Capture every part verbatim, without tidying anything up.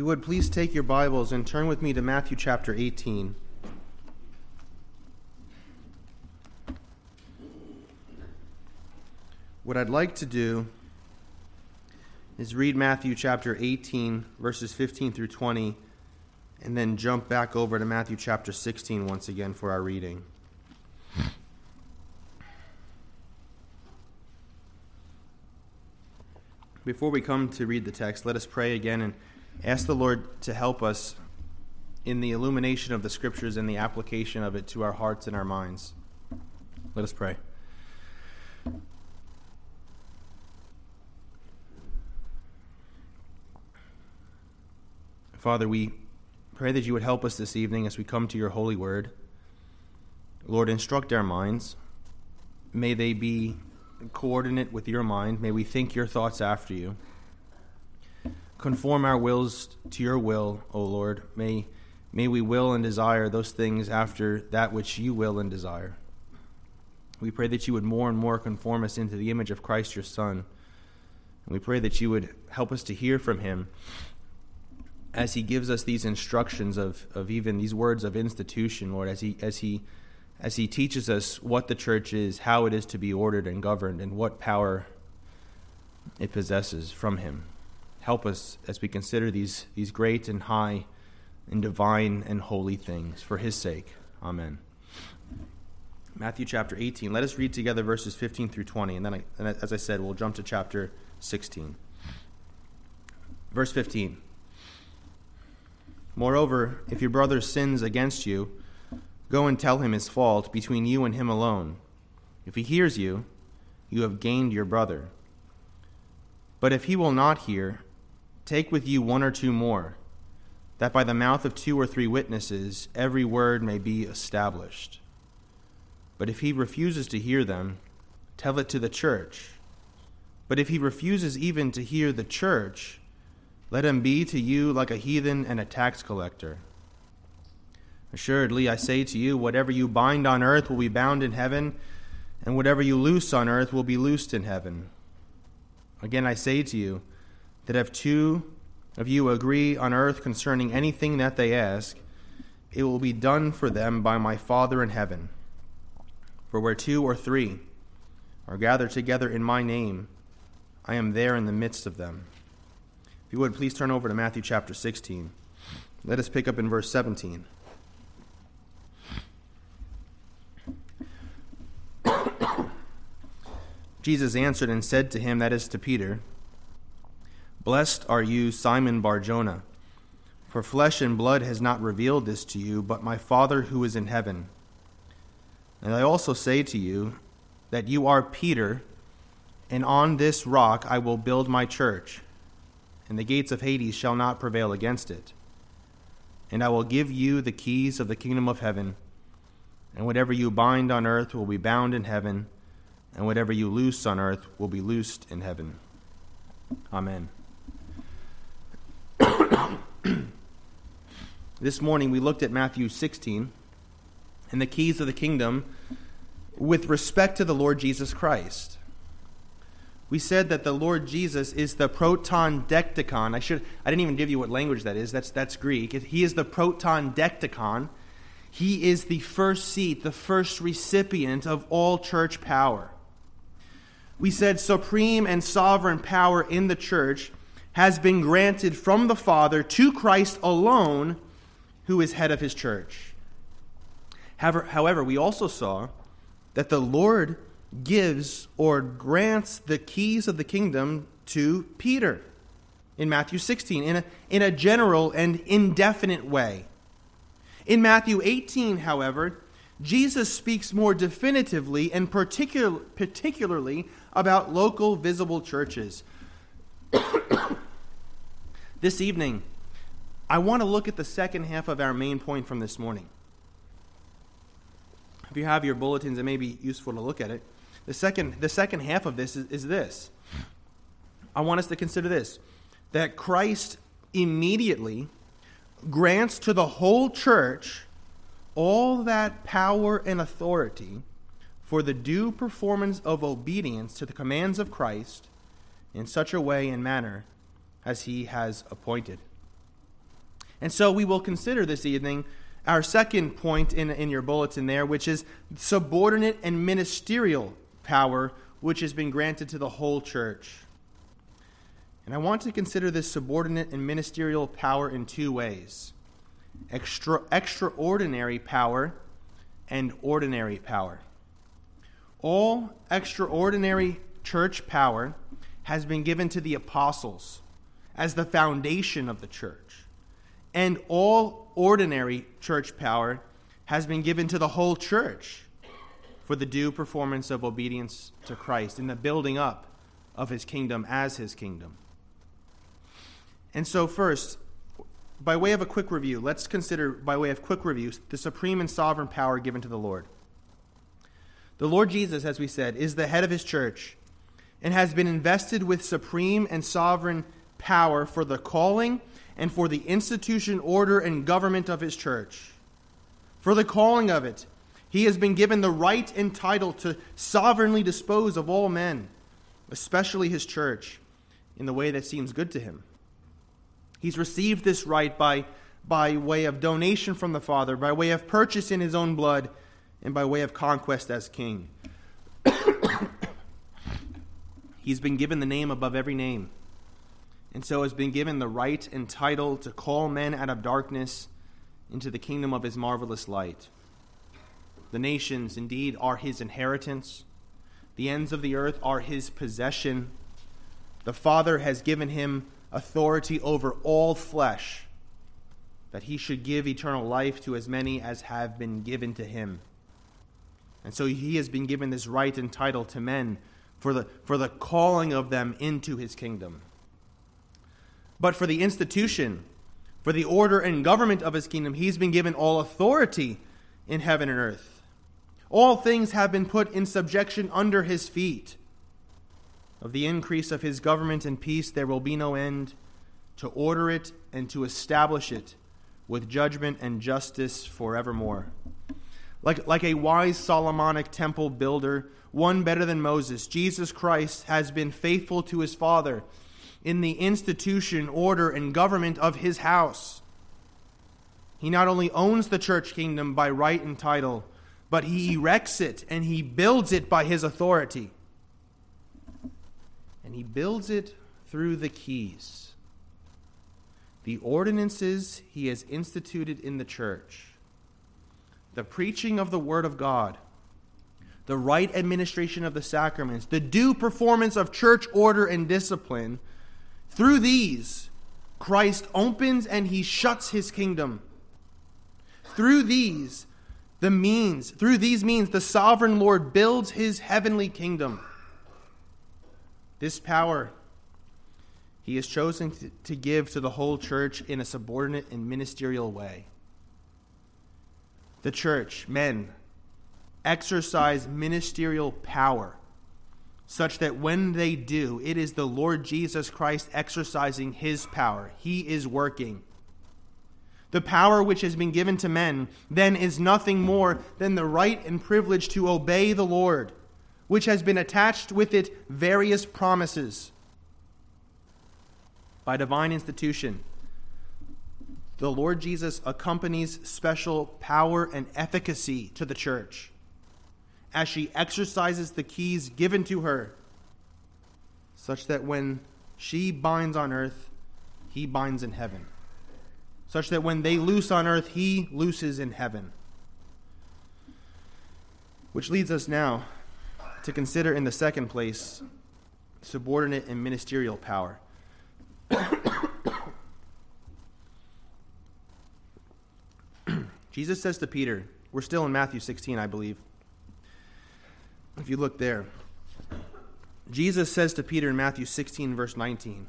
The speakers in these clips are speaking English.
you would, please take your Bibles and turn with me to Matthew chapter eighteen. What I'd like to do is read Matthew chapter eighteen, verses fifteen through twenty, and then jump back over to Matthew chapter sixteen once again for our reading. Before we come to read the text, let us pray again and ask the Lord to help us in the illumination of the Scriptures and the application of it to our hearts and our minds. Let us pray. Father, we pray that you would help us this evening as we come to your holy word. Lord, instruct our minds. May they be coordinate with your mind. May we think your thoughts after you. Conform our wills to your will, O Lord. May, may we will and desire those things after that which you will and desire. We pray that you would more and more conform us into the image of Christ your Son. And we pray that you would help us to hear from him as he gives us these instructions of, of even these words of institution, Lord, as he as he as he teaches us what the church is, how it is to be ordered and governed, and what power it possesses from him. Help us as we consider these, these great and high and divine and holy things for his sake. Amen. Matthew chapter eighteen. Let us read together verses fifteen through twenty, and then, I, and as I said, we'll jump to chapter sixteen. Verse fifteen. Moreover, if your brother sins against you, go and tell him his fault between you and him alone. If he hears you, you have gained your brother. But if he will not hear, take with you one or two more, that by the mouth of two or three witnesses every word may be established. But if he refuses to hear them, tell it to the church. But if he refuses even to hear the church, let him be to you like a heathen and a tax collector. Assuredly, I say to you, whatever you bind on earth will be bound in heaven, and whatever you loose on earth will be loosed in heaven. Again, I say to you, that if two of you agree on earth concerning anything that they ask, it will be done for them by my Father in heaven. For where two or three are gathered together in my name, I am there in the midst of them. If you would, please turn over to Matthew chapter sixteen. Let us pick up in verse seventeen. Jesus answered and said to him, that is to Peter, Blessed are you, Simon Bar-Jonah, for flesh and blood has not revealed this to you, but my Father who is in heaven. And I also say to you that you are Peter, and on this rock I will build my church, and the gates of Hades shall not prevail against it. And I will give you the keys of the kingdom of heaven, and whatever you bind on earth will be bound in heaven, and whatever you loose on earth will be loosed in heaven. Amen. This morning we looked at Matthew sixteen and the keys of the kingdom with respect to the Lord Jesus Christ. We said that the Lord Jesus is the proton dektikon. I should I didn't even give you what language that is. That's that's Greek. He is the proton dektikon. He is the first seat, the first recipient of all church power. We said supreme and sovereign power in the church has been granted from the Father to Christ alone, who is head of his church. However, however, we also saw that the Lord gives or grants the keys of the kingdom to Peter in Matthew sixteen in a, in a general and indefinite way. In Matthew eighteen, however, Jesus speaks more definitively and particular, particularly about local visible churches. This evening, I want to look at the second half of our main point from this morning. If you have your bulletins, it may be useful to look at it. The second, the second half of this is, is this. I want us to consider this, that Christ immediately grants to the whole church all that power and authority for the due performance of obedience to the commands of Christ in such a way and manner as he has appointed. And so we will consider this evening our second point in, in your bulletin there, which is subordinate and ministerial power, which has been granted to the whole church. And I want to consider this subordinate and ministerial power in two ways: Extra, extraordinary power and ordinary power. All extraordinary church power has been given to the apostles as the foundation of the church, and all ordinary church power has been given to the whole church for the due performance of obedience to Christ in the building up of his kingdom as his kingdom. And so first, by way of a quick review, let's consider, by way of quick review, the supreme and sovereign power given to the Lord. The Lord Jesus, as we said, is the head of his church and has been invested with supreme and sovereign power for the calling and for the institution, order, and government of his church. For the calling of it, he has been given the right and title to sovereignly dispose of all men, especially his church, in the way that seems good to him. He's received this right by, by way of donation from the Father, by way of purchase in his own blood, and by way of conquest as king. He's been given the name above every name, and so has been given the right and title to call men out of darkness into the kingdom of his marvelous light. The nations, indeed, are his inheritance. The ends of the earth are his possession. The Father has given him authority over all flesh, that he should give eternal life to as many as have been given to him. And so he has been given this right and title to men for the, for the calling of them into his kingdom. But for the institution, for the order and government of his kingdom, he's been given all authority in heaven and earth. All things have been put in subjection under his feet. Of the increase of his government and peace there will be no end, to order it and to establish it with judgment and justice forevermore. Like, like a wise Solomonic temple builder, one better than Moses, Jesus Christ has been faithful to his Father in the institution, order, and government of his house. He not only owns the church kingdom by right and title, but he erects it and he builds it by his authority. And he builds it through the keys, the ordinances he has instituted in the church, the preaching of the word of God, the right administration of the sacraments, the due performance of church order and discipline. Through these, Christ opens and he shuts his kingdom. Through these, the means, through these means, the sovereign Lord builds his heavenly kingdom. This power he has chosen to give to the whole church in a subordinate and ministerial way. The church, men, exercise ministerial power such that when they do, it is the Lord Jesus Christ exercising his power. He is working. The power which has been given to men then is nothing more than the right and privilege to obey the Lord, which has been attached with it various promises. By divine institution, the Lord Jesus accompanies special power and efficacy to the church as she exercises the keys given to her, such that when she binds on earth, he binds in heaven. Such that when they loose on earth, he looses in heaven. Which leads us now to consider in the second place subordinate and ministerial power. Jesus says to Peter, we're still in Matthew sixteen, I believe. If you look there, Jesus says to Peter in Matthew sixteen, verse nineteen,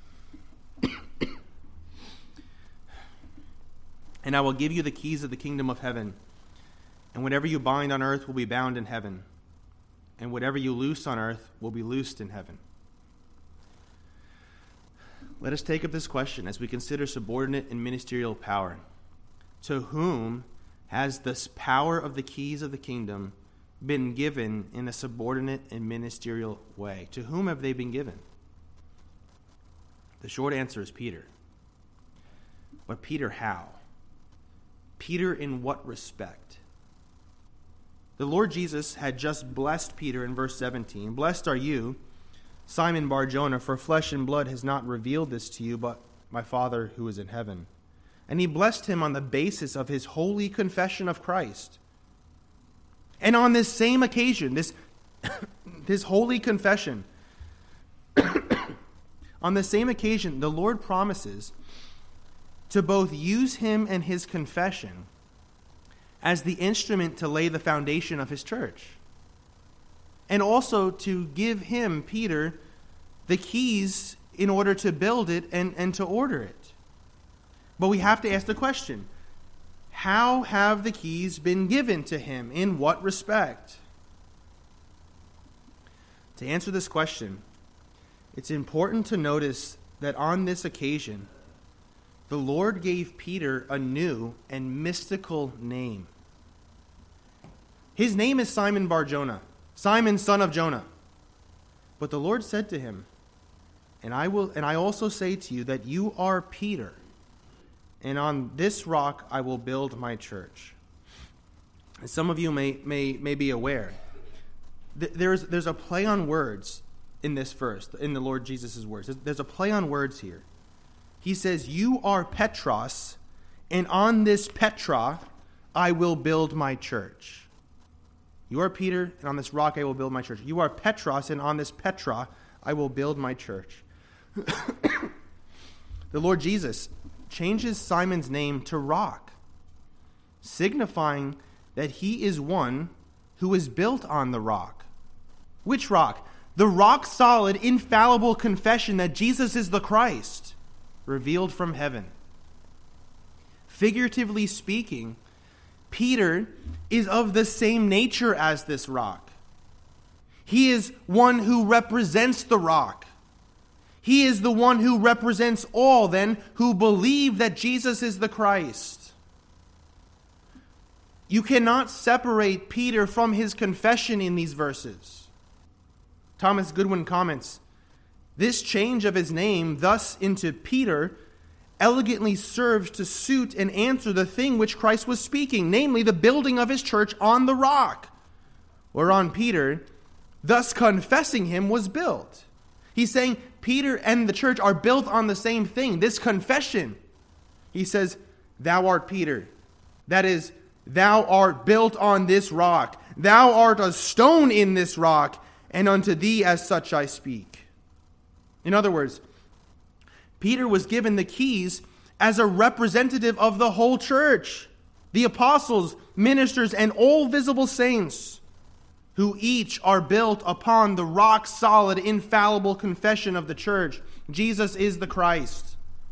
"And I will give you the keys of the kingdom of heaven, and whatever you bind on earth will be bound in heaven, and whatever you loose on earth will be loosed in heaven." Let us take up this question as we consider subordinate and ministerial power. To whom has this power of the keys of the kingdom been given in a subordinate and ministerial way? To whom have they been given? The short answer is Peter. But Peter, how? Peter, in what respect? The Lord Jesus had just blessed Peter in verse seventeen. Blessed are you, Simon Bar-Jonah, for flesh and blood has not revealed this to you, but my Father who is in heaven. And he blessed him on the basis of his holy confession of Christ. And on this same occasion, this, this holy confession, on the same occasion, the Lord promises to both use him and his confession as the instrument to lay the foundation of his church, and also to give him, Peter, the keys in order to build it and, and to order it. But we have to ask the question, how have the keys been given to him? In what respect? To answer this question, it's important to notice that on this occasion, the Lord gave Peter a new and mystical name. His name is Simon Bar-Jonah, Simon, son of Jonah. But the Lord said to him, And I will, and I also say to you that you are Peter, and on this rock I will build my church. And some of you may may may be aware, th- there's there's a play on words in this verse, in the Lord Jesus' words. There's, there's a play on words here. He says, "You are Petros, and on this Petra I will build my church." You are Peter, and on this rock I will build my church. You are Petros, and on this Petra I will build my church. The Lord Jesus changes Simon's name to Rock, signifying that he is one who is built on the rock. Which rock? The rock-solid, infallible confession that Jesus is the Christ, revealed from heaven. Figuratively speaking, Peter is of the same nature as this rock. He is one who represents the rock. He is the one who represents all, then, who believe that Jesus is the Christ. You cannot separate Peter from his confession in these verses. Thomas Goodwin comments, "This change of his name thus into Peter elegantly serves to suit and answer the thing which Christ was speaking, namely the building of his church on the rock, whereon Peter, thus confessing him, was built." He's saying Peter and the church are built on the same thing, this confession. He says, "Thou art Peter." That is, thou art built on this rock. Thou art a stone in this rock, and unto thee as such I speak. In other words, Peter was given the keys as a representative of the whole church, the apostles, ministers, and all visible saints, who each are built upon the rock-solid, infallible confession of the church. Jesus is the Christ.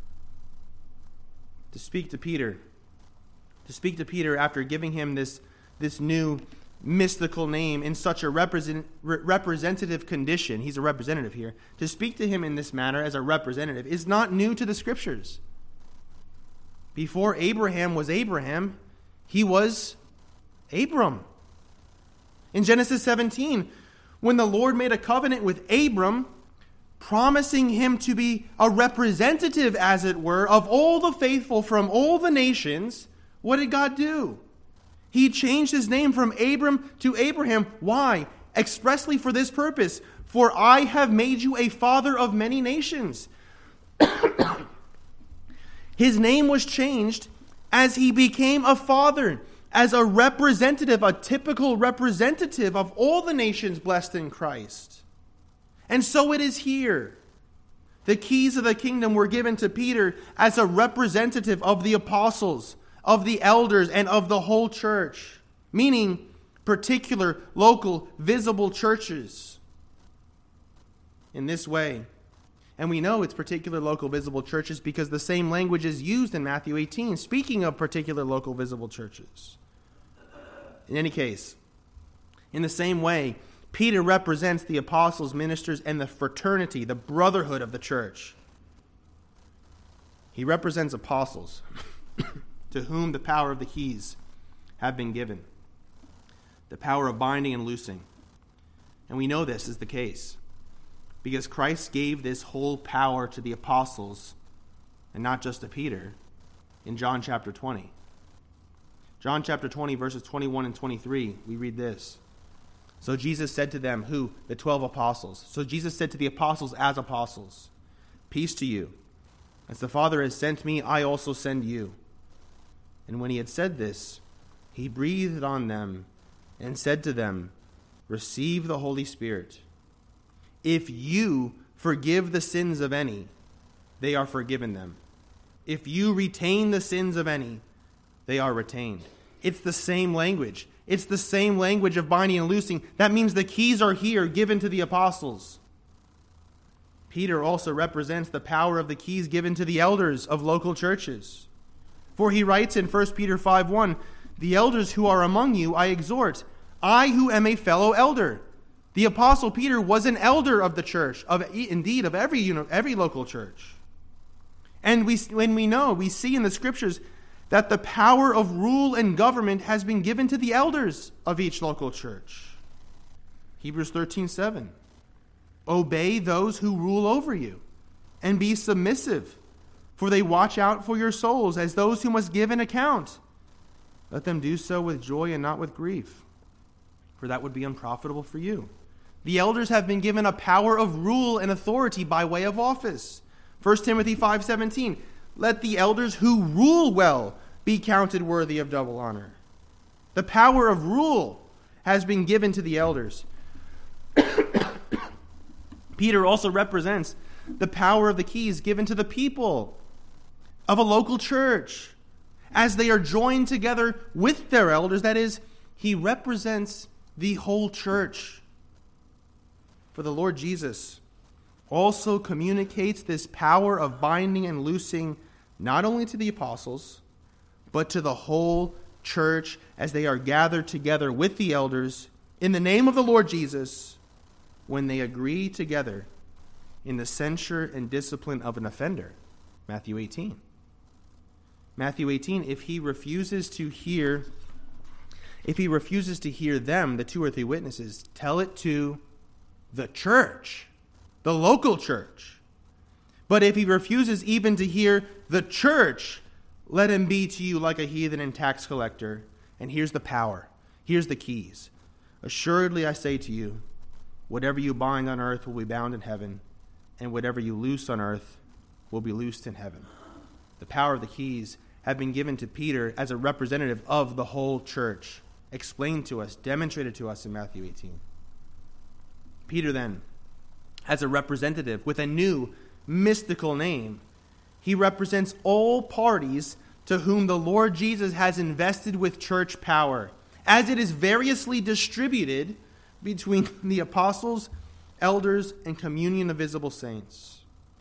To speak to Peter, to speak to Peter after giving him this, this new mystical name in such a represent, re- representative condition, he's a representative here, to speak to him in this manner as a representative is not new to the Scriptures. Before Abraham was Abraham, he was Abram. In Genesis seventeen, when the Lord made a covenant with Abram, promising him to be a representative, as it were, of all the faithful from all the nations, what did God do? He changed his name from Abram to Abraham. Why? Expressly for this purpose. "For I have made you a father of many nations." His name was changed as he became a father, as a representative, a typical representative of all the nations blessed in Christ. And so it is here. The keys of the kingdom were given to Peter as a representative of the apostles, of the elders, and of the whole church, meaning particular, local, visible churches. In this way, and we know it's particular, local, visible churches because the same language is used in Matthew eighteen, speaking of particular, local, visible churches. In any case, in the same way, Peter represents the apostles, ministers, and the fraternity, the brotherhood of the church. He represents apostles to whom the power of the keys have been given, the power of binding and loosing. And we know this is the case because Christ gave this whole power to the apostles, and not just to Peter, in John chapter twenty. John chapter twenty, verses twenty-one and twenty-three, we read this. So Jesus said to them, who? The twelve apostles. So Jesus said to the apostles as apostles, peace to you. As the Father has sent me, I also send you. And when he had said this, he breathed on them and said to them, receive the Holy Spirit. If you forgive the sins of any, they are forgiven them. If you retain the sins of any, they are retained. It's the same language. It's the same language of binding and loosing. That means the keys are here given to the apostles. Peter also represents the power of the keys given to the elders of local churches. For he writes in First Peter five one, the elders who are among you I exhort, I who am a fellow elder. The apostle Peter was an elder of the church, of indeed of every, you know, every local church. And we, when we know, we see in the scriptures that the power of rule and government has been given to the elders of each local church. Hebrews thirteen seven. Obey those who rule over you, and be submissive, for they watch out for your souls as those who must give an account. Let them do so with joy and not with grief, for that would be unprofitable for you. The elders have been given a power of rule and authority by way of office. First Timothy five seventeen. Let the elders who rule well be counted worthy of double honor. The power of rule has been given to the elders. Peter also represents the power of the keys given to the people of a local church as they are joined together with their elders. That is, he represents the whole church. For the Lord Jesus also communicates this power of binding and loosing not only to the apostles, but to the whole church as they are gathered together with the elders in the name of the Lord Jesus when they agree together in the censure and discipline of an offender. Matthew eighteen. Matthew eighteen, if he refuses to hear, if he refuses to hear them, the two or three witnesses, tell it to the church, the local church. But if he refuses even to hear the church, let him be to you like a heathen and tax collector. And here's the power. Here's the keys. Assuredly I say to you, whatever you bind on earth will be bound in heaven, and whatever you loose on earth will be loosed in heaven. The power of the keys have been given to Peter as a representative of the whole church, explained to us, demonstrated to us in Matthew eighteen. Peter then, as a representative with a new mystical name, he represents all parties to whom the Lord Jesus has invested with church power, as it is variously distributed between the apostles, elders, and communion of visible saints.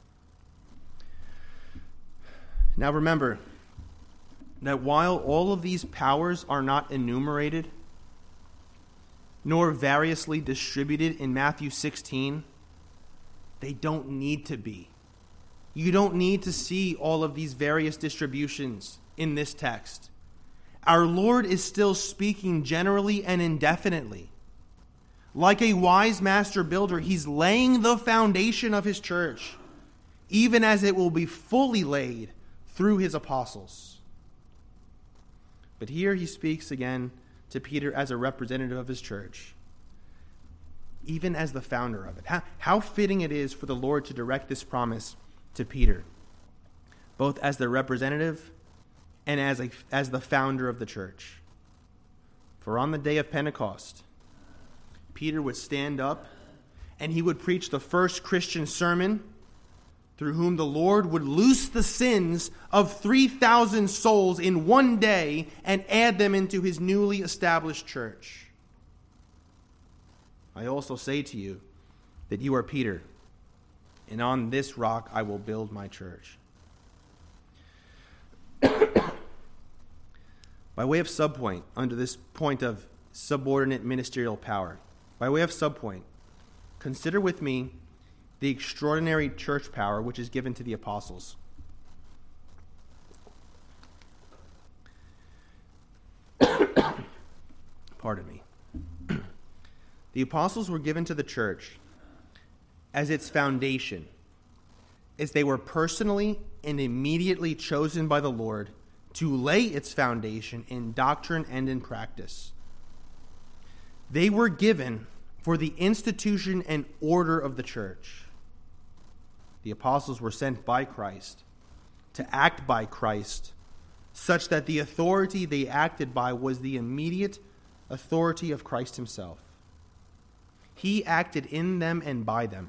Now remember that while all of these powers are not enumerated, nor variously distributed in Matthew sixteen, they don't need to be. You don't need to see all of these various distributions in this text. Our Lord is still speaking generally and indefinitely. Like a wise master builder, he's laying the foundation of his church, even as it will be fully laid through his apostles. But here he speaks again to Peter as a representative of his church, even as the founder of it. How, how fitting it is for the Lord to direct this promise to Peter, both as the representative and as, a, as the founder of the church. For on the day of Pentecost, Peter would stand up and he would preach the first Christian sermon through whom the Lord would loose the sins of three thousand souls in one day and add them into his newly established church. I also say to you that you are Peter, and on this rock I will build my church. By way of subpoint, under this point of subordinate ministerial power, by way of subpoint, consider with me the extraordinary church power which is given to the apostles. Pardon me. The apostles were given to the church as its foundation, as they were personally and immediately chosen by the Lord to lay its foundation in doctrine and in practice. They were given for the institution and order of the church. The apostles were sent by Christ to act by Christ, such that the authority they acted by was the immediate authority of Christ himself. He acted in them and by them.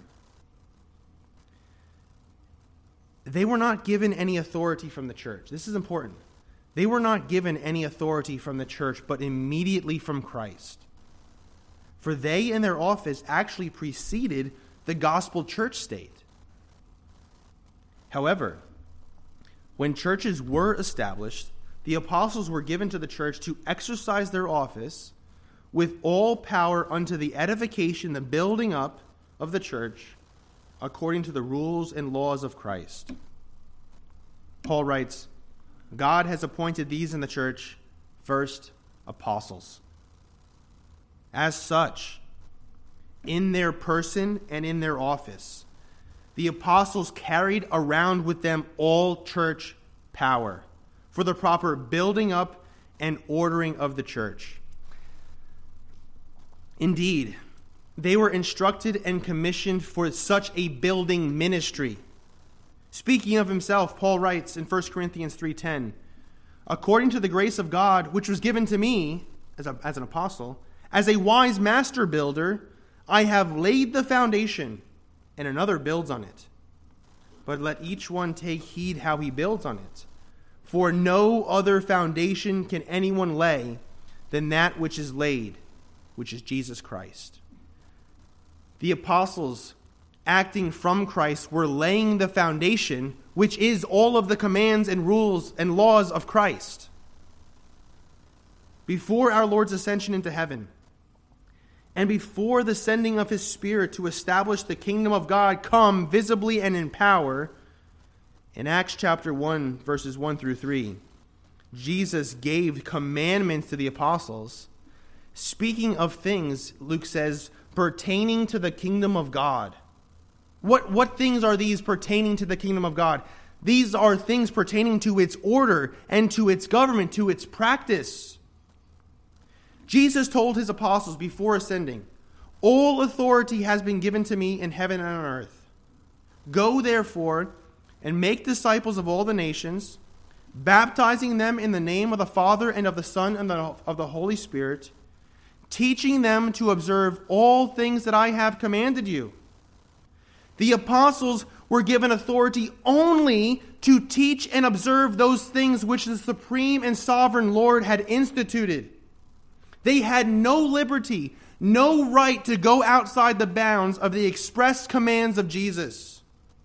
They were not given any authority from the church. This is important. They were not given any authority from the church, but immediately from Christ. For they in their office actually preceded the gospel church state. However, when churches were established, the apostles were given to the church to exercise their office with all power unto the edification, the building up of the church, according to the rules and laws of Christ. Paul writes, God has appointed these in the church, first, apostles. As such, in their person and in their office, the apostles carried around with them all church power for the proper building up and ordering of the church. Indeed, they were instructed and commissioned for such a building ministry. Speaking of himself, Paul writes in First Corinthians three ten, according to the grace of God, which was given to me as, a, as an apostle, as a wise master builder, I have laid the foundation, and another builds on it. But let each one take heed how he builds on it. For no other foundation can anyone lay than that which is laid, which is Jesus Christ. The apostles, acting from Christ, were laying the foundation, which is all of the commands and rules and laws of Christ. Before our Lord's ascension into heaven, and before the sending of his Spirit to establish the kingdom of God come visibly and in power, in Acts chapter one, verses one through three, Jesus gave commandments to the apostles, speaking of things, Luke says, pertaining to the kingdom of God. What, what things are these pertaining to the kingdom of God? These are things pertaining to its order and to its government, to its practice. Jesus told his apostles before ascending, all authority has been given to me in heaven and on earth. Go therefore and make disciples of all the nations, baptizing them in the name of the Father and of the Son and of the Holy Spirit, teaching them to observe all things that I have commanded you. The apostles were given authority only to teach and observe those things which the supreme and sovereign Lord had instituted. They had no liberty, no right to go outside the bounds of the express commands of Jesus.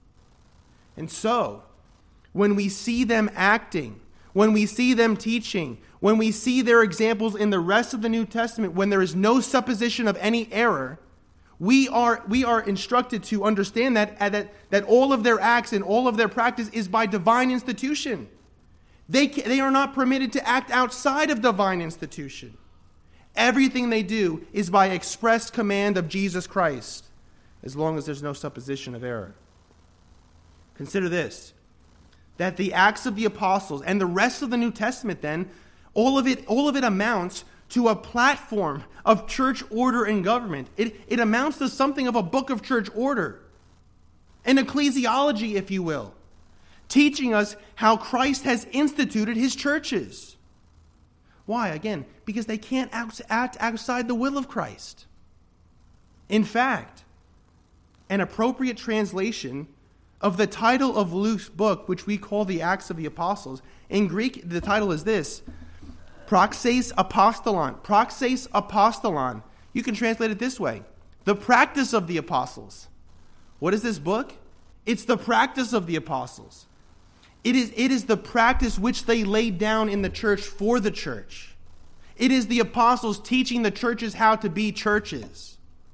And so, when we see them acting, when we see them teaching, when we see their examples in the rest of the New Testament, when there is no supposition of any error, we are we are instructed to understand that, that, that all of their acts and all of their practice is by divine institution. They, they are not permitted to act outside of divine institution. Everything they do is by express command of Jesus Christ, as long as there's no supposition of error. Consider this, that the Acts of the Apostles and the rest of the New Testament then, all of it, all of it amounts to a platform of church order and government. It, it amounts to something of a book of church order, an ecclesiology, if you will, teaching us how Christ has instituted his churches. Why? Again, because they can't act outside the will of Christ. In fact, an appropriate translation of the title of Luke's book, which we call the Acts of the Apostles, in Greek, the title is this, Praxis Apostolon. Praxis Apostolon. You can translate it this way, the practice of the apostles. What is this book? It's the practice of the apostles. It is, it is the practice which they laid down in the church for the church. It is the apostles teaching the churches how to be churches.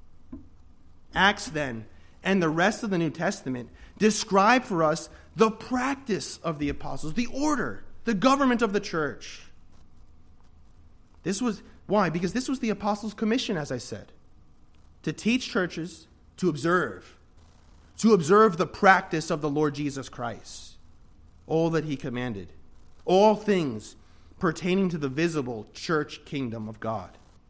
Acts then, and the rest of the New Testament, describe for us the practice of the apostles, the order, the government of the church. This was, why? Because this was the apostles' commission, as I said, to teach churches to observe, to observe the practice of the Lord Jesus Christ, all that he commanded. all things pertaining to the visible church kingdom of God.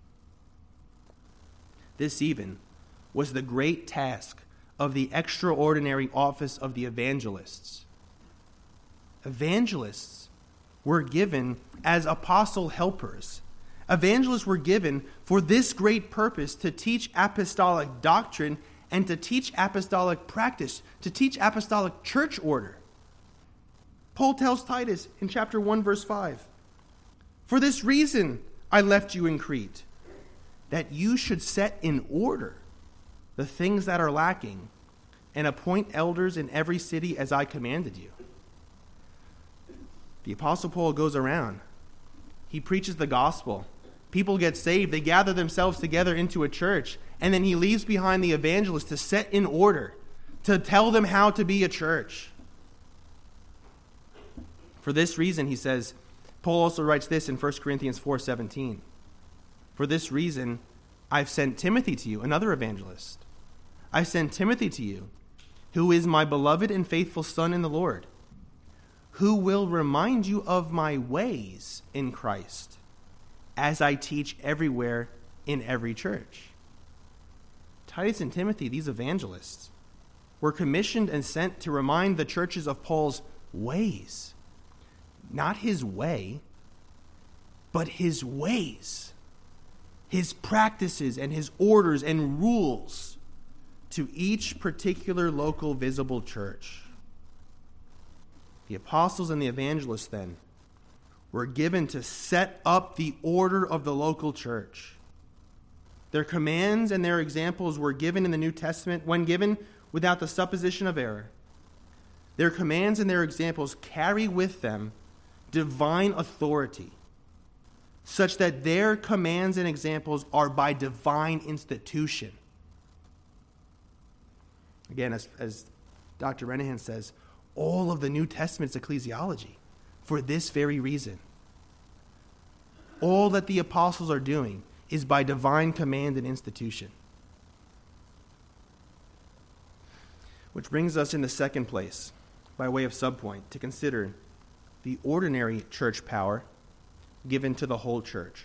This even was the great task of the extraordinary office of the evangelists. Evangelists were given as apostle helpers. Evangelists were given for this great purpose, to teach apostolic doctrine and to teach apostolic practice, to teach apostolic church order. Paul tells Titus in chapter one, verse five, "For this reason I left you in Crete, that you should set in order the things that are lacking, and appoint elders in every city as I commanded you." The Apostle Paul goes around. He preaches the gospel. People get saved. They gather themselves together into a church. And then he leaves behind the evangelists to set in order, to tell them how to be a church. For this reason, he says, Paul also writes this in First Corinthians four seventeen. "For this reason, I've sent Timothy to you," another evangelist. "I sent Timothy to you, who is my beloved and faithful son in the Lord, who will remind you of my ways in Christ, as I teach everywhere in every church." Titus and Timothy, these evangelists, were commissioned and sent to remind the churches of Paul's ways. Not his way, but his ways. His practices and his orders and rules to each particular local visible church. The apostles and the evangelists then were given to set up the order of the local church. Their commands and their examples were given in the New Testament, when given without the supposition of error. Their commands and their examples carry with them divine authority, such that their commands and examples are by divine institution. Again, as, as Doctor Renahan says, all of the New Testament's ecclesiology for this very reason. All that the apostles are doing is by divine command and institution. Which brings us in the second place, by way of subpoint, to consider the ordinary church power given to the whole church.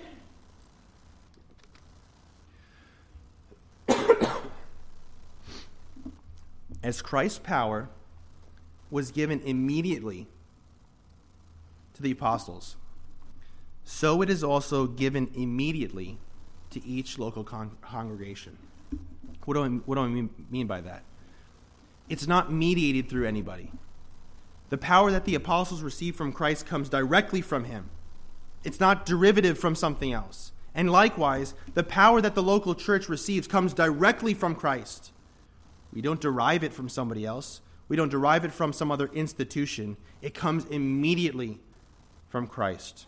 As Christ's power was given immediately to the apostles, so it is also given immediately to each local con- congregation. What do I, what do I mean, mean by that? It's not mediated through anybody. The power that the apostles received from Christ comes directly from him. It's not derivative from something else. And likewise, the power that the local church receives comes directly from Christ. We don't derive it from somebody else. We don't derive it from some other institution. It comes immediately from Christ.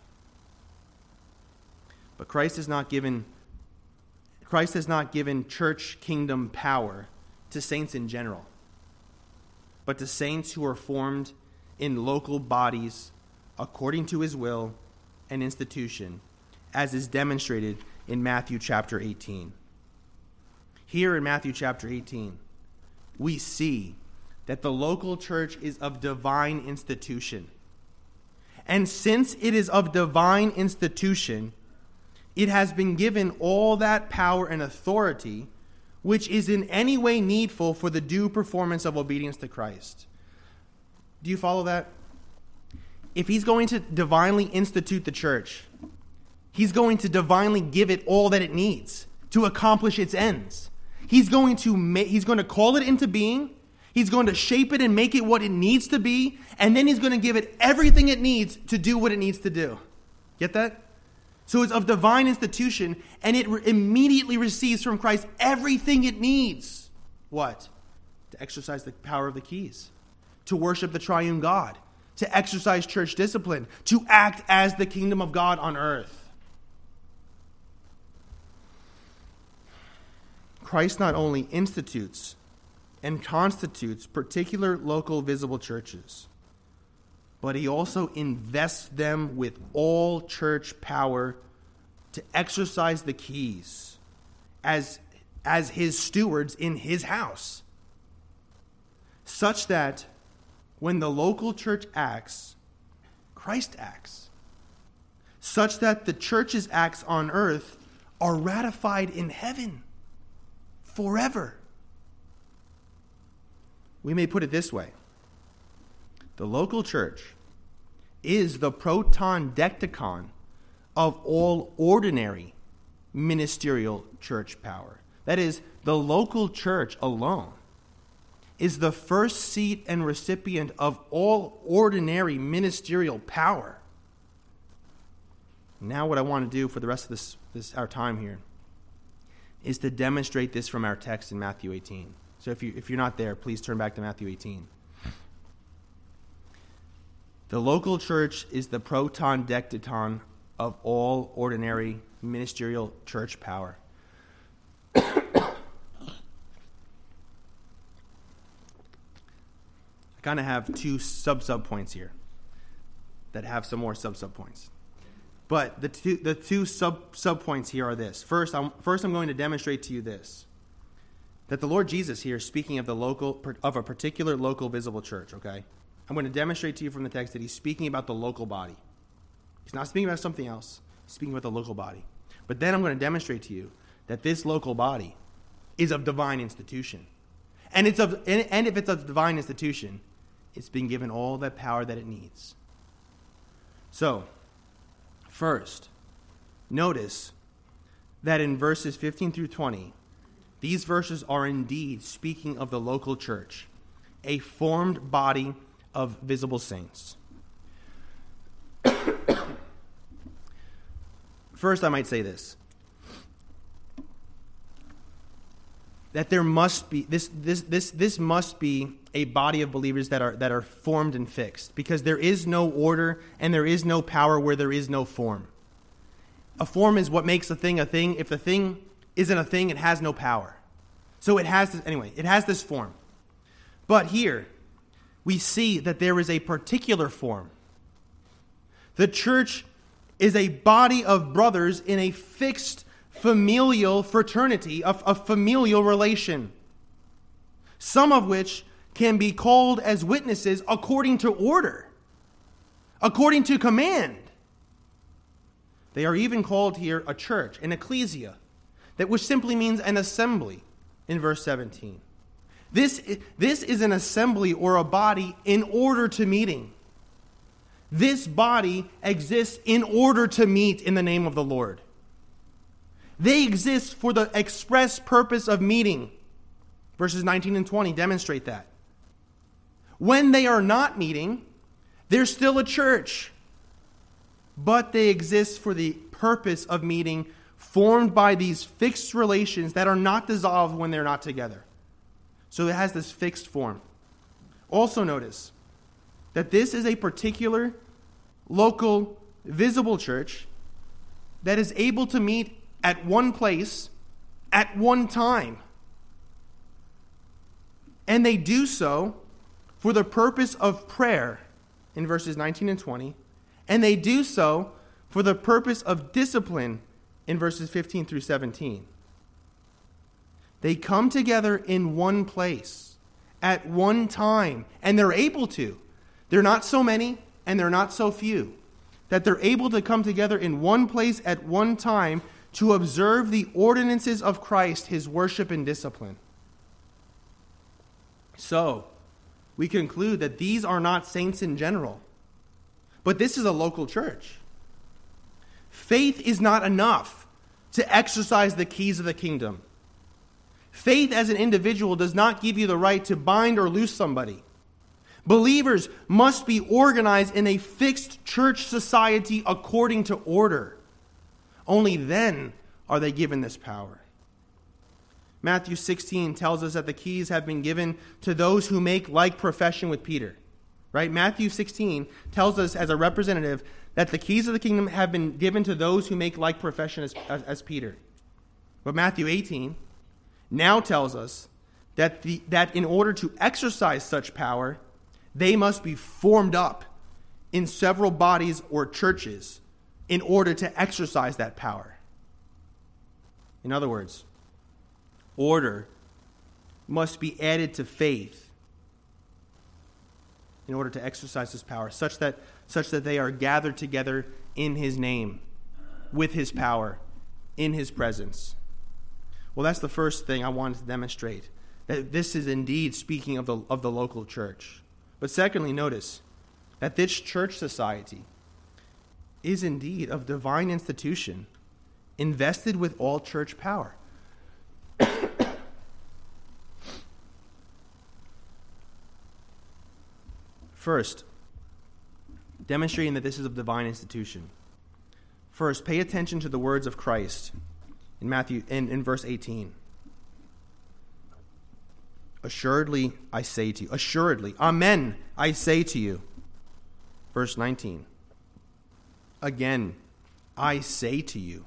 But Christ has not given Christ has not given church kingdom power to saints in general, but to saints who are formed in local bodies according to his will and institution, as is demonstrated in Matthew chapter eighteen. Here in Matthew chapter eighteen, we see that the local church is of divine institution. And since it is of divine institution, it has been given all that power and authority which is in any way needful for the due performance of obedience to Christ. Do you follow that? If he's going to divinely institute the church, he's going to divinely give it all that it needs to accomplish its ends. He's going to ma- he's going to call it into being. He's going to shape it and make it what it needs to be, and then he's going to give it everything it needs to do what it needs to do. Get that? So it's of divine institution, and it re- immediately receives from Christ everything it needs. What? To exercise the power of the keys, to worship the triune God, to exercise church discipline, to act as the kingdom of God on earth. Christ not only institutes and constitutes particular local visible churches, but he also invests them with all church power to exercise the keys as, as his stewards in his house, such that when the local church acts, Christ acts, such that the church's acts on earth are ratified in heaven forever. We may put it this way. The local church is the protondecticon of all ordinary ministerial church power. That is, the local church alone is the first seat and recipient of all ordinary ministerial power. Now what I want to do for the rest of this, this our time here is to demonstrate this from our text in Matthew eighteen. So if, you, if you're not there, please turn back to Matthew eighteen. The local church is the protondecticon of all ordinary ministerial church power. I kind of have two sub-sub points here that have some more sub-sub points. But the two the two sub sub points here are this. First, I'm first I'm going to demonstrate to you this. That the Lord Jesus here is speaking of the local of a particular local visible church, okay? I'm going to demonstrate to you from the text that he's speaking about the local body. He's not speaking about something else. He's speaking about the local body. But then I'm going to demonstrate to you that this local body is of divine institution. And it's of and, and if it's of divine institution, it's been given all that power that it needs. So, first, notice that in verses fifteen through twenty, these verses are indeed speaking of the local church, a formed body of visible saints. First, I might say this. That there must be this this this this must be a body of believers that are that are formed and fixed, because there is no order and there is no power where there is no form. A form is what makes a thing a thing. If the thing isn't a thing, it has no power. So it has this, anyway, it has this form. But here we see that there is a particular form. The church is a body of brothers in a fixed familial fraternity, a, a familial relation, some of which can be called as witnesses according to order, according to command. They are even called here a church, an ecclesia, that which simply means an assembly in verse seventeen. This, this is an assembly or a body in order to meeting. This body exists in order to meet in the name of the Lord. They exist for the express purpose of meeting. Verses nineteen and twenty demonstrate that. When they are not meeting, they're still a church. But they exist for the purpose of meeting, formed by these fixed relations that are not dissolved when they're not together. So it has this fixed form. Also notice that this is a particular local visible church that is able to meet at one place at one time. And they do so for the purpose of prayer in verses nineteen and twenty. And they do so for the purpose of discipline in verses fifteen through seventeen. They come together in one place at one time, and they're able to. They're not so many, and they're not so few, that they're able to come together in one place at one time to observe the ordinances of Christ, his worship and discipline. So, we conclude that these are not saints in general, but this is a local church. Faith is not enough to exercise the keys of the kingdom. Faith as an individual does not give you the right to bind or loose somebody. Believers must be organized in a fixed church society according to order. Only then are they given this power. Matthew sixteen tells us that the keys have been given to those who make like profession with Peter. Right? Matthew sixteen tells us as a representative that the keys of the kingdom have been given to those who make like profession as, as, as Peter. But Matthew eighteen now tells us that, the, that in order to exercise such power, they must be formed up in several bodies or churches in order to exercise that power. In other words, order must be added to faith in order to exercise his power, such that such that they are gathered together in his name, with his power, in his presence. Well, that's the first thing I wanted to demonstrate, that this is indeed speaking of the of the local church. But secondly, notice that this church society is indeed of divine institution, invested with all church power. First, demonstrating that this is of divine institution. First, pay attention to the words of Christ in Matthew in, in verse eighteen. Assuredly, I say to you, assuredly, amen, I say to you. Verse nineteen. Again, I say to you.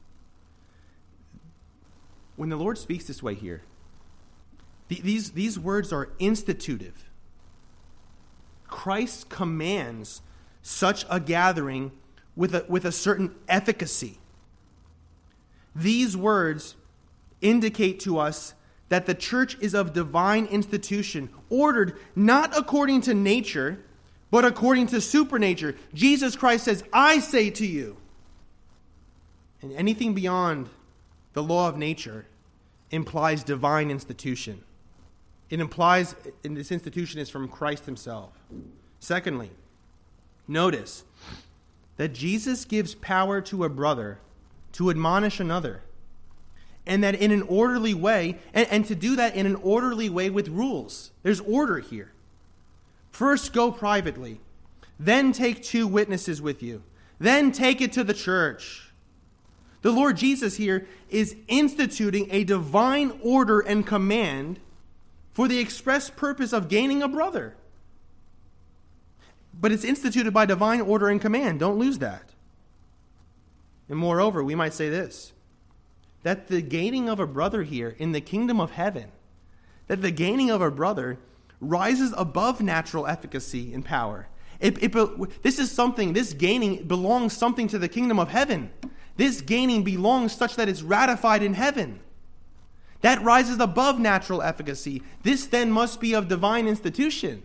When the Lord speaks this way here, th- these, these words are institutive. Christ commands such a gathering with a, with a certain efficacy. These words indicate to us that the church is of divine institution, ordered not according to nature, but according to supernature. Jesus Christ says, I say to you. And anything beyond the law of nature implies divine institution. It implies, and this institution is from Christ himself. Secondly, notice that Jesus gives power to a brother to admonish another. And that in an orderly way, and, and to do that in an orderly way with rules. There's order here. First go privately, then take two witnesses with you, then take it to the church. The Lord Jesus here is instituting a divine order and command for the express purpose of gaining a brother. But it's instituted by divine order and command. Don't lose that. And moreover, we might say this, that the gaining of a brother here in the kingdom of heaven, that the gaining of a brother rises above natural efficacy and power. It, it, this is something, this gaining belongs something to the kingdom of heaven. This gaining belongs such that it's ratified in heaven. That rises above natural efficacy. This then must be of divine institution.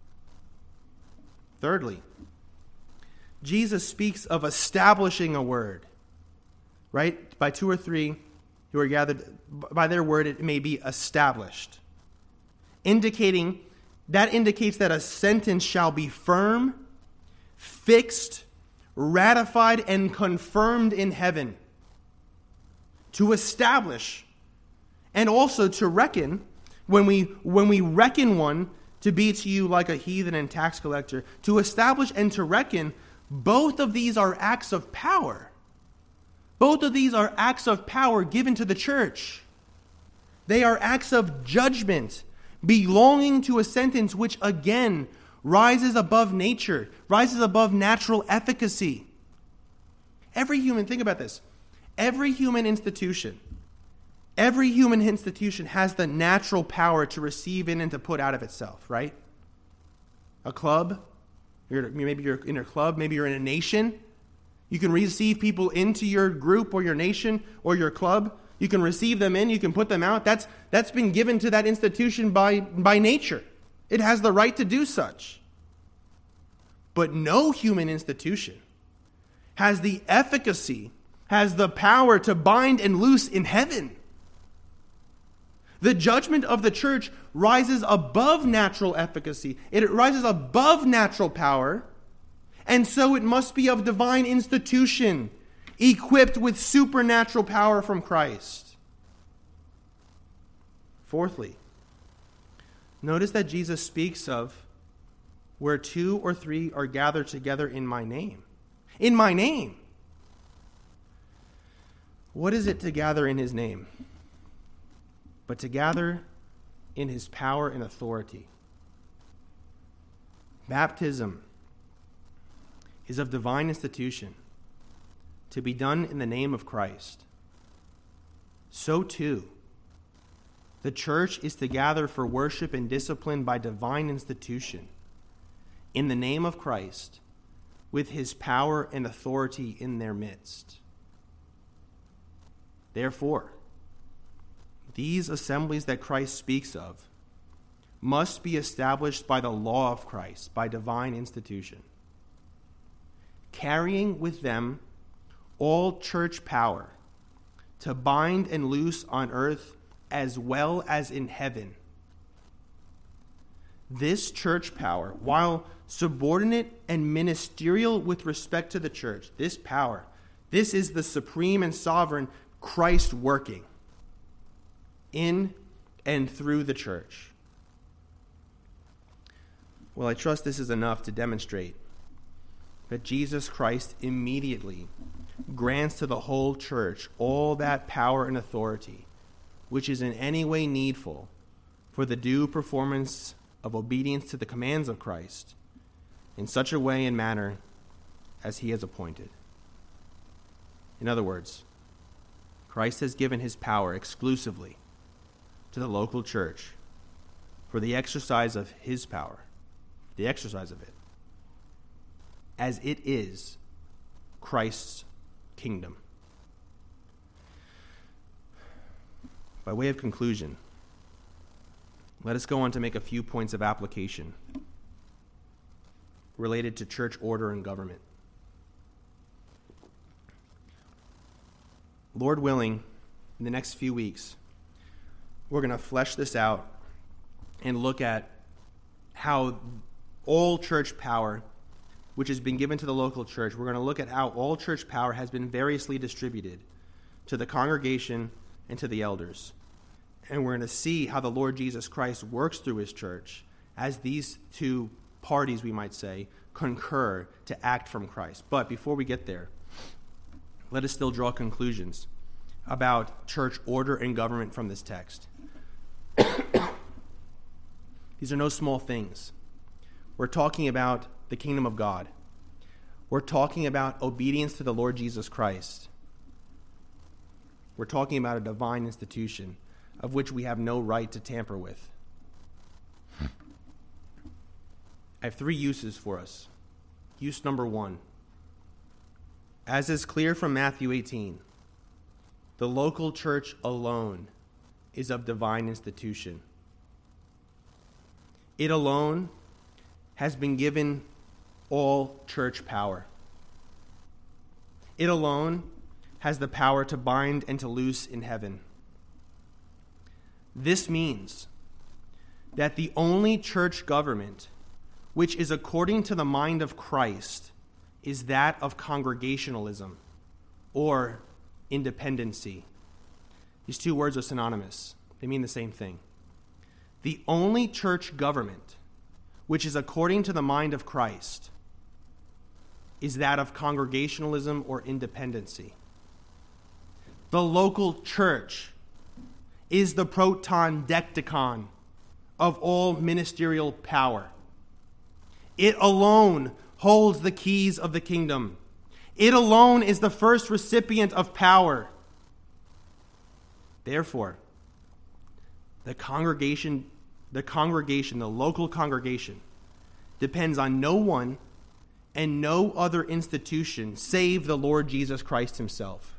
Thirdly, Jesus speaks of establishing a word, right? By two or three who are gathered, by their word it may be established. Indicating, that indicates that a sentence shall be firm, fixed, ratified, and confirmed in heaven. To establish, and also to reckon, when we when we reckon one to be to you like a heathen and tax collector, to establish and to reckon, both of these are acts of power. Both of these are acts of power given to the church. They are acts of judgment belonging to a sentence which again rises above nature, rises above natural efficacy. Every human, think about this, every human institution, every human institution has the natural power to receive in and to put out of itself, right? A club, you're, maybe you're in a club, maybe you're in a nation. You can receive people into your group or your nation or your club. You can receive them in, you can put them out. That's that's been given to that institution by, by nature. It has the right to do such. But no human institution has the efficacy, has the power to bind and loose in heaven. The judgment of the church rises above natural efficacy. It rises above natural power, and so it must be of divine institution, equipped with supernatural power from Christ. Fourthly, notice that Jesus speaks of where two or three are gathered together in my name. In my name. What is it to gather in his name? But to gather in his power and authority. Baptism is of divine institution, to be done in the name of Christ. So too, the church is to gather for worship and discipline by divine institution, in the name of Christ, with his power and authority in their midst. Therefore, these assemblies that Christ speaks of must be established by the law of Christ, by divine institution, carrying with them all church power to bind and loose on earth as well as in heaven. This church power, while subordinate and ministerial with respect to the church, this power, this is the supreme and sovereign Christ working in and through the church. Well, I trust this is enough to demonstrate that Jesus Christ immediately grants to the whole church all that power and authority which is in any way needful for the due performance of obedience to the commands of Christ in such a way and manner as he has appointed. In other words, Christ has given his power exclusively to the local church for the exercise of his power, the exercise of it, as it is Christ's kingdom. By way of conclusion, let us go on to make a few points of application related to church order and government. Lord willing, in the next few weeks, we're going to flesh this out and look at how all church power, which has been given to the local church, we're going to look at how all church power has been variously distributed to the congregation and to the elders. And we're going to see how the Lord Jesus Christ works through his church as these two parties, we might say, concur to act from Christ. But before we get there, let us still draw conclusions about church order and government from this text. These are no small things. We're talking about the kingdom of God. We're talking about obedience to the Lord Jesus Christ. We're talking about a divine institution of which we have no right to tamper with. I have three uses for us. Use number one. As is clear from Matthew eighteen, the local church alone is of divine institution. It alone has been given all church power. It alone has the power to bind and to loose in heaven. This means that the only church government which is according to the mind of Christ is that of congregationalism or independency. These two words are synonymous. They mean the same thing. The only church government which is according to the mind of Christ is that of congregationalism or independency. The local church is the proton dektikon of all ministerial power. It alone holds the keys of the kingdom. It alone is the first recipient of power. Therefore, the congregation, the congregation, the local congregation, depends on no one and no other institution save the Lord Jesus Christ himself.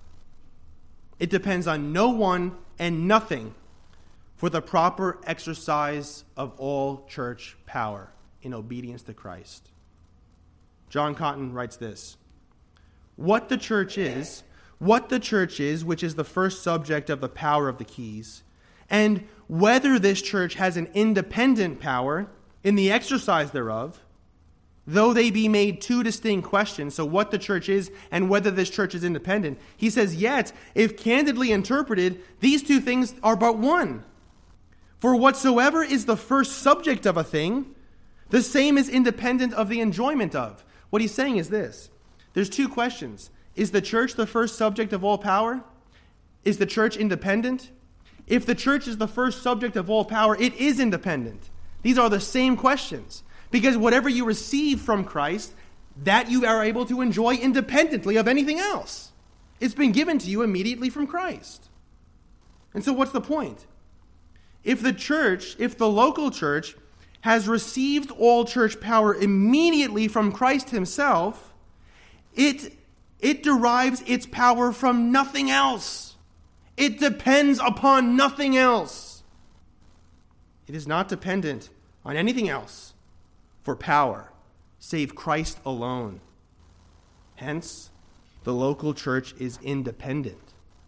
It depends on no one and nothing for the proper exercise of all church power in obedience to Christ. John Cotton writes this: What the church is, what the church is, which is the first subject of the power of the keys, and whether this church has an independent power in the exercise thereof, though they be made two distinct questions, so what the church is and whether this church is independent, he says, yet, if candidly interpreted, these two things are but one. For whatsoever is the first subject of a thing, the same is independent of the enjoyment of. What he's saying is this: there's two questions. Is the church the first subject of all power? Is the church independent? If the church is the first subject of all power, it is independent. These are the same questions. Because whatever you receive from Christ, that you are able to enjoy independently of anything else. It's been given to you immediately from Christ. And so what's the point? If the church, if the local church has received all church power immediately from Christ himself, it, it derives its power from nothing else. It depends upon nothing else. It is not dependent on anything else for power, save Christ alone. Hence, the local church is independent.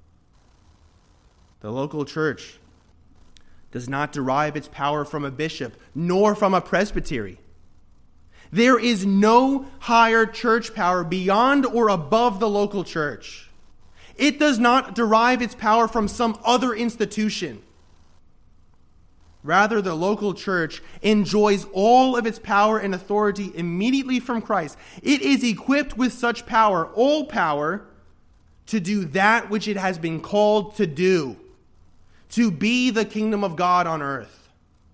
The local church does not derive its power from a bishop, nor from a presbytery. There is no higher church power beyond or above the local church. It does not derive its power from some other institution. Rather, the local church enjoys all of its power and authority immediately from Christ. It is equipped with such power, all power, to do that which it has been called to do, to be the kingdom of God on earth.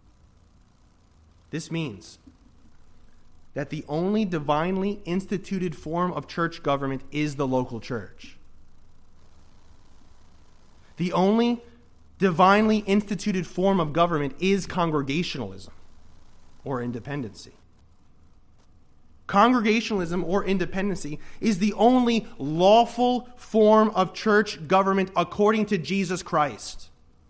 This means that the only divinely instituted form of church government is the local church. The only divinely instituted form of government is congregationalism or independency. Congregationalism or independency is the only lawful form of church government according to Jesus Christ.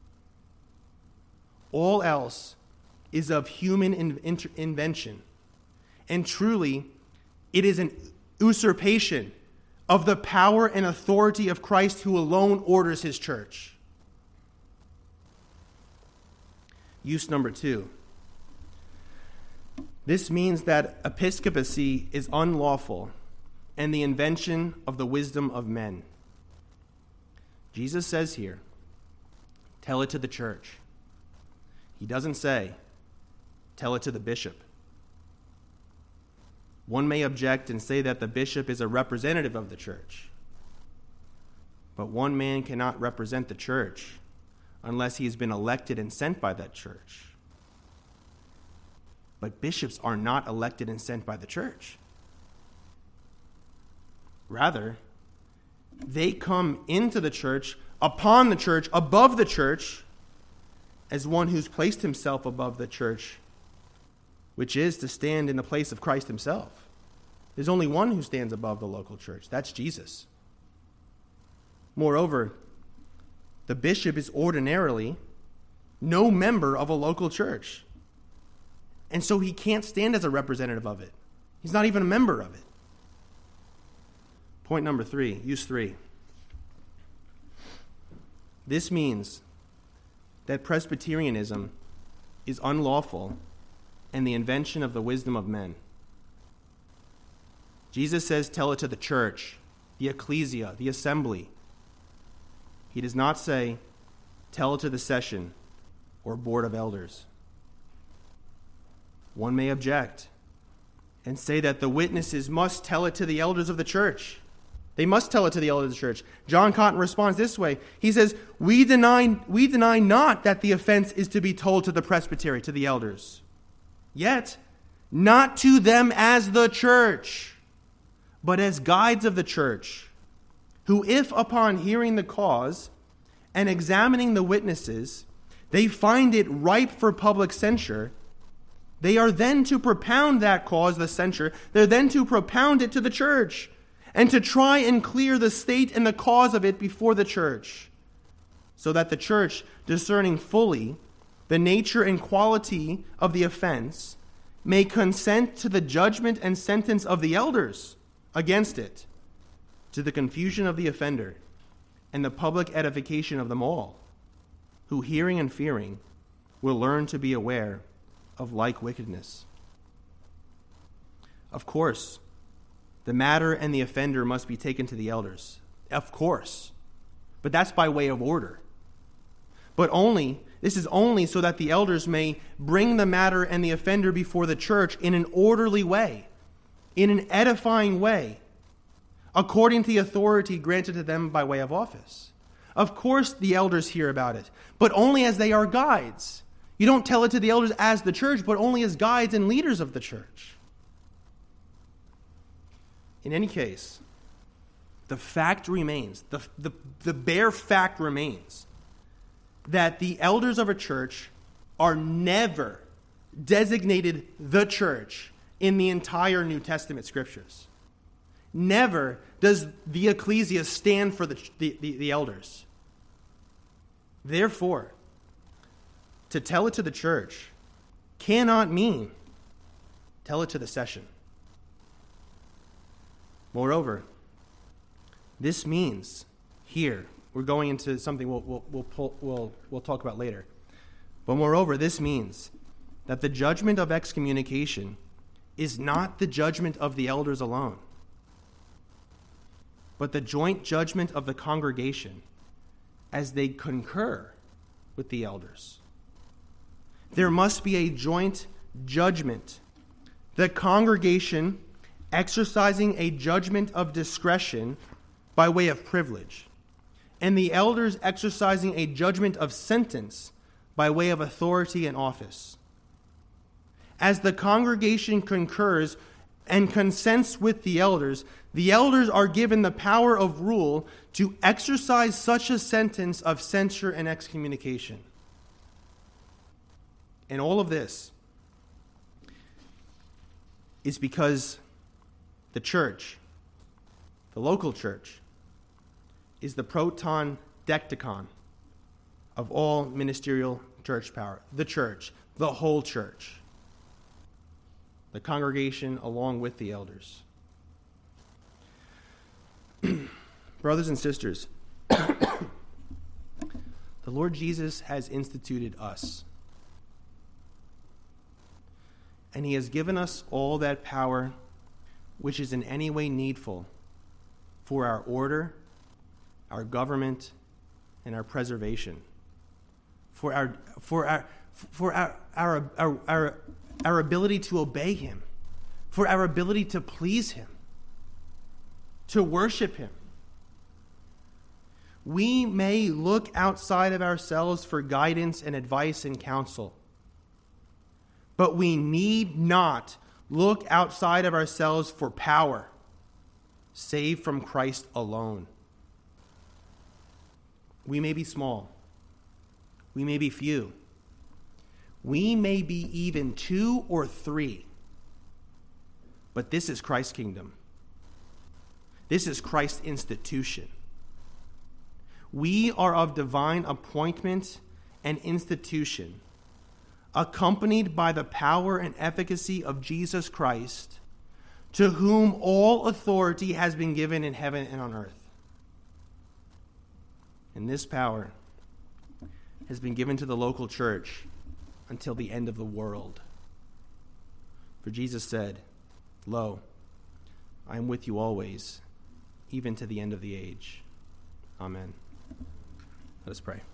All else is of human in- in- invention. And truly, it is an usurpation of the power and authority of Christ, who alone orders his church. Use number two. This means that episcopacy is unlawful and the invention of the wisdom of men. Jesus says here, tell it to the church. He doesn't say, tell it to the bishop. One may object and say that the bishop is a representative of the church. But one man cannot represent the church unless he has been elected and sent by that church. But bishops are not elected and sent by the church. Rather, they come into the church, upon the church, above the church, as one who's placed himself above the church, which is to stand in the place of Christ himself. There's only one who stands above the local church. That's Jesus. Moreover, the bishop is ordinarily no member of a local church. And so he can't stand as a representative of it. He's not even a member of it. Point number three, use three. This means that Presbyterianism is unlawful and the invention of the wisdom of men. Jesus says, tell it to the church, the ecclesia, the assembly. He does not say, tell it to the session or board of elders. One may object and say that the witnesses must tell it to the elders of the church. They must tell it to the elders of the church. John Cotton responds this way. He says, we deny, we deny not that the offense is to be told to the presbytery, to the elders. Yet, not to them as the church, but as guides of the church, who, if upon hearing the cause and examining the witnesses, they find it ripe for public censure, they are then to propound that cause, the censure, they're then to propound it to the church, and to try and clear the state and the cause of it before the church, so that the church, discerning fully the nature and quality of the offense, may consent to the judgment and sentence of the elders against it, to the confusion of the offender and the public edification of them all, who, hearing and fearing, will learn to be aware of like wickedness. Of course, the matter and the offender must be taken to the elders. Of course. But that's by way of order. But only, this is only so that the elders may bring the matter and the offender before the church in an orderly way, in an edifying way, according to the authority granted to them by way of office. Of course the elders hear about it, but only as they are guides. You don't tell it to the elders as the church, but only as guides and leaders of the church. In any case, the fact remains, the, the, the bare fact remains, that the elders of a church are never designated the church in the entire New Testament scriptures. Never does the ecclesia stand for the, the, the, the elders. Therefore, to tell it to the church cannot mean tell it to the session. Moreover, this means here, we're going into something we'll, we'll, we'll, pull, we'll, we'll talk about later. But moreover, this means that the judgment of excommunication is not the judgment of the elders alone, but the joint judgment of the congregation as they concur with the elders. There must be a joint judgment. The congregation exercising a judgment of discretion by way of privilege, and the elders exercising a judgment of sentence by way of authority and office. As the congregation concurs and consents with the elders, the elders are given the power of rule to exercise such a sentence of censure and excommunication. And all of this is because the church, the local church, is the proton dektikon of all ministerial church power. The church, the whole church. The congregation along with the elders. Brothers and sisters, the Lord Jesus has instituted us. And he has given us all that power which is in any way needful for our order, our government, and our preservation. For our for our for our our our, our, our ability to obey him, for our ability to please him, to worship him. We may look outside of ourselves for guidance and advice and counsel, but we need not look outside of ourselves for power, save from Christ alone. We may be small. We may be few. We may be even two or three. But this is Christ's kingdom. This is Christ's institution. We are of divine appointment and institution, accompanied by the power and efficacy of Jesus Christ, to whom all authority has been given in heaven and on earth. And this power has been given to the local church until the end of the world. For Jesus said, "Lo, I am with you always, even to the end of the age." Amen. Let us pray.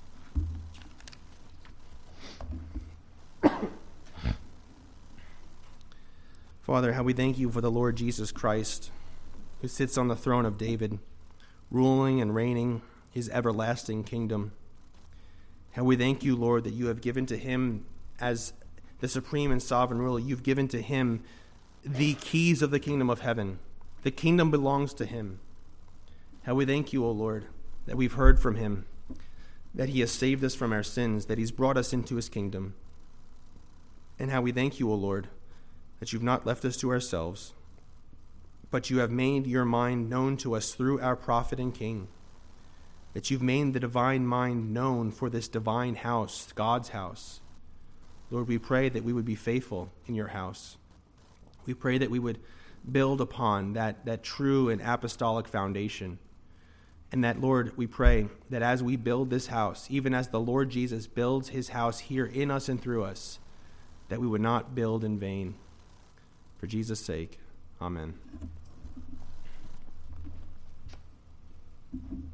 Father, how we thank you for the Lord Jesus Christ, who sits on the throne of David, ruling and reigning his everlasting kingdom. How we thank you, Lord, that you have given to him, as the supreme and sovereign ruler, you've given to him the keys of the kingdom of heaven. The kingdom belongs to him. How we thank you, O Lord, that we've heard from him, that he has saved us from our sins, that he's brought us into his kingdom. And how we thank you, O Lord, that you've not left us to ourselves, but you have made your mind known to us through our prophet and king, that you've made the divine mind known for this divine house, God's house. Lord, we pray that we would be faithful in your house. We pray that we would build upon that, that true and apostolic foundation. And that, Lord, we pray that as we build this house, even as the Lord Jesus builds his house here in us and through us, that we would not build in vain. For Jesus' sake, amen.